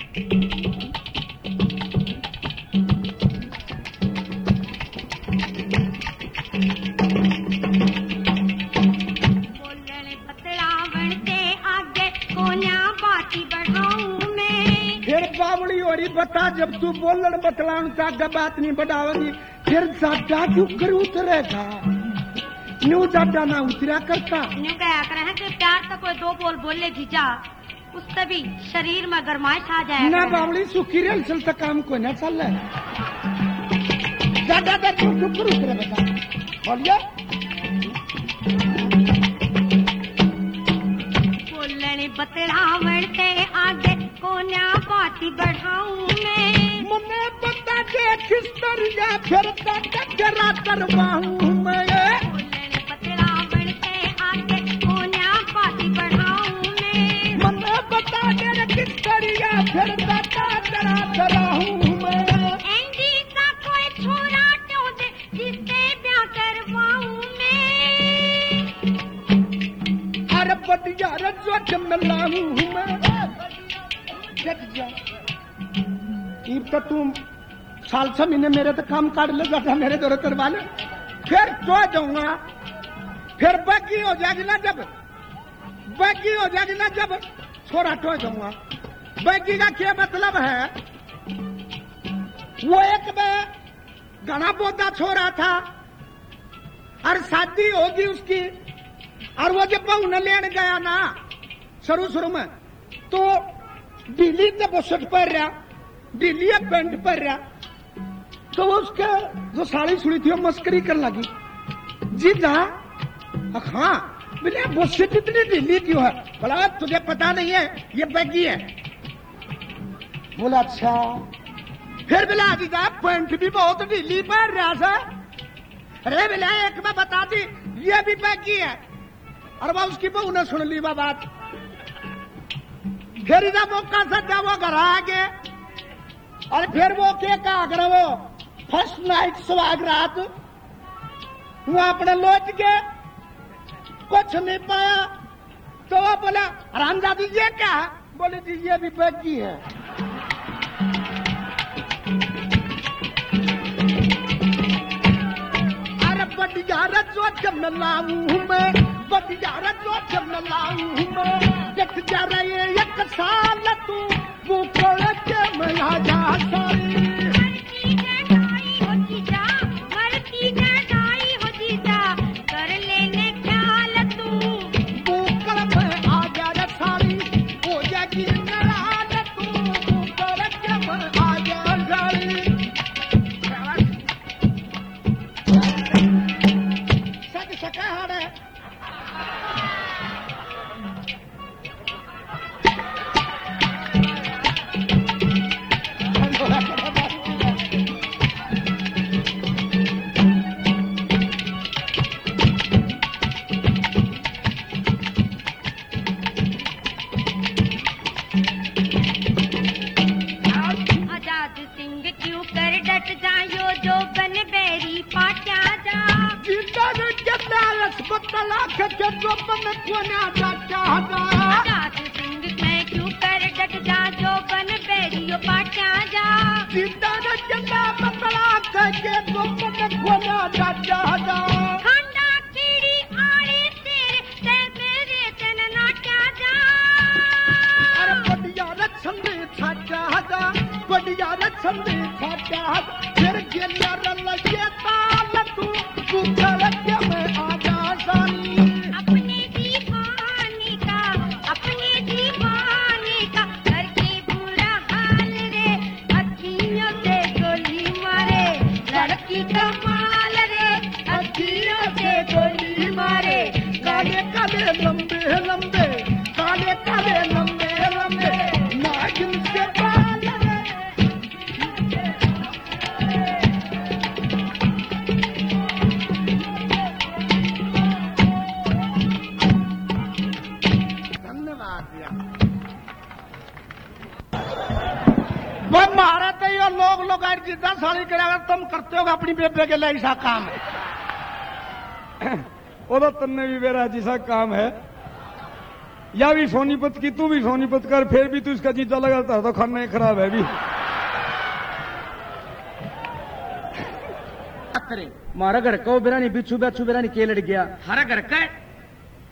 बता जब तू बोलन बतलान का बात नहीं बढ़ावेगी फिर ज्यादा क्यों कर उतरेगा न्यू ज्यादा ना उतरा करता न्यू कहा कर है कि प्यार से कोई दो बोल बोले जीजा उससे भी शरीर में गरमाइश आ जाए ना बावली सुखी रेल चलता काम को ना चल रहा ज्यादा देर क्यों चुप कर उतरे बेटा बोलिए बोलने बतलावन से आगे कोन्या बाती बढ़ाऊं मैं मने बता दे किस तरह फिर तेरा करवाऊं मैं बोलने बतलावन से आगे कोन्या बाती बढ़ाऊं मैं मने बता दे किस तरह फिर तेरा कराऊं मैं एंडी का कोई छोरा क्यों दे जिससे ब्याह करवाऊं मैं अरे बढ़िया रजो जमलाऊं मैं तो तुम साल 6 महीने मेरे तो काम काट ले जाता मेरे दौरे करवा ले फिर तो जाऊंगा फिर बाकी हो जाएगी ना जब छोरा तो जाऊंगा बाकी का क्या मतलब है वो एक में घना बोधा छोरा था और शादी होगी उसकी और वो जब बहू न लेने गया ना शुरू में तो दिल्ली से वो शर्ट पर रहा दिल्ली पेंट पर रहा तो उसके जो साड़ी सुड़ी थी वो मस्करी करने लगी जी जा हाँ बोले वो शर्ट इतनी ढीली क्यों है बोला तुझे पता नहीं है ये बैगी है बोला अच्छा फिर बोला जीजा पेंट भी बहुत ढीली पहन रहा था अरे बोला एक में बता दी ये भी बैगी है और वह उसकी बहू ने सुन ली बात फिर इधर मौका सजा वो घर आ गए और फिर वो क्या कहा अगर वो फर्स्ट नाइट सुहाग रात वो अपने लौट गए कुछ नहीं पाया तो वो बोला रामजादी ये क्या है बोले जी ये भी बैगी है अरे बढ़िया रजो जब न लाऊं मैं बढ़िया रजो जब न लाऊं मैं देख जा रहे एक साल तू वो के मैं आ जा सारी कर लेने ख्याल तू वो कल में आ जा सारी हो जाएगी नाराज तू वो के मैं आ जा सारी सच सका है तुम करते हो अपनी बेबे के लिए ऐसा काम है वो तो तुमने भी मेरा जैसा काम है या भी सोनीपत की, तू भी सोनीपत कर, फिर भी तू इसका जीता लगाता तो खाना ही खराब है भी। मारा घर को बिरानी बिच्छू बिच्छू बिरानी के लड़ गया। हरा घर का